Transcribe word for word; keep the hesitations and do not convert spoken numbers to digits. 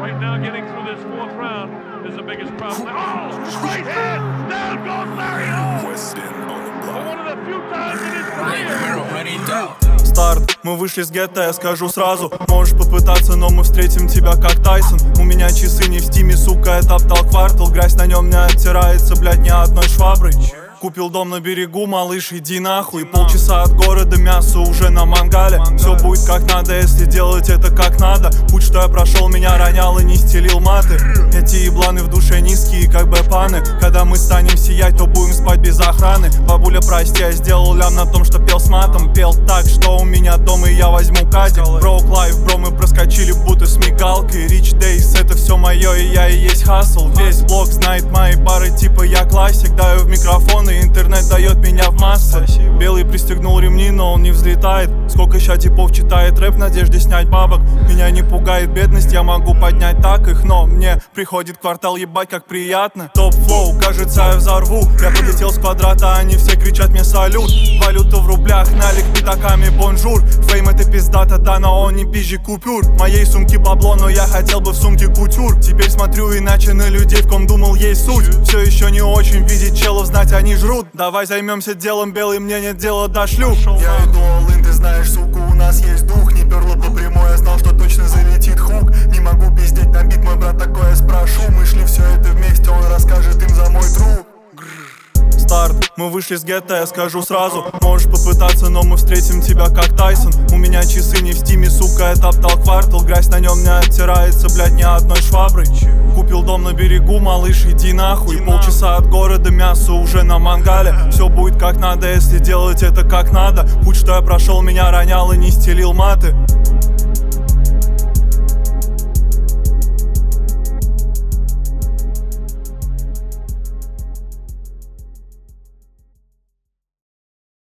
Right now, getting through this fourth round is the biggest problem. Oh, right hand! Down goes Larry Holmes! One of the few times in his career. Старт, мы вышли с гетто, я скажу сразу. Можешь попытаться, но мы встретим тебя как Тайсон. У меня часы не в стиме, сука, я топтал квартал. Грязь на нем не оттирается, блядь, ни одной шваброй. Купил дом на берегу, малыш, иди нахуй. Полчаса от города, мясо уже на мангале. Все будет как надо, если делать это как надо. Путь, что я прошел, меня ронял и не стелил маты. Эти ебланы в душе низкие, как бэпаны. Когда мы станем сиять, то будем спать без охраны. Бабуля, прости, я сделал лям на том, что пел с матом. Пел так, что у меня дома, и я возьму кадик. Broke life, бро, мы проскочили будто с мигалкой. Rich days, это все мое, и я и есть хасл. Весь блог знает мои пары, типа я классик. Даю в микрофон, и интернет дает меня в массы. Белый пристегнул ремни, но он не взлетает. Сколько ща типов читает рэп в надежде снять бабок. Меня не пугает бедность, я могу поднять так их. Но мне приходит квартал, ебать, как приятно. Топ-флоу, кажется, я взорву. Я полетел с квадрата, они все кричат мне салют. Валюта в рублях, налик пятаками, бонжур. Фейм это пиздата, да, но он не пизжи купюр. В моей сумке бабло, но я хотел бы в сумке кутюр. Теперь смотрю иначе на людей, в ком думал есть суть. Все еще не очень видеть челов, знать они жрут. Давай займемся делом, белый, мне нет дела до шлюх. Я иду all in, ты знаешь, сука, у нас есть дух. Не перло по прямой, я знал, что точно залетит хук. Не могу пиздеть на бит, мой брат, такое я спрошу. Мы шли все это вместе, он расскажет им за мой труд. Старт, мы вышли с гетто, я скажу сразу. Можешь попытаться, но мы встретим тебя как Тайсон. У меня часы не в стиме, сука, я топтал квартал. Грязь на нем не оттирается, блядь, ни одной шваброй. Купил дом на берегу, малыш, иди нахуй. Полчаса от города, мясо уже на мангале. Все будет как надо, если делать это как надо. Путь, что я прошел, меня ронял и не стелил маты.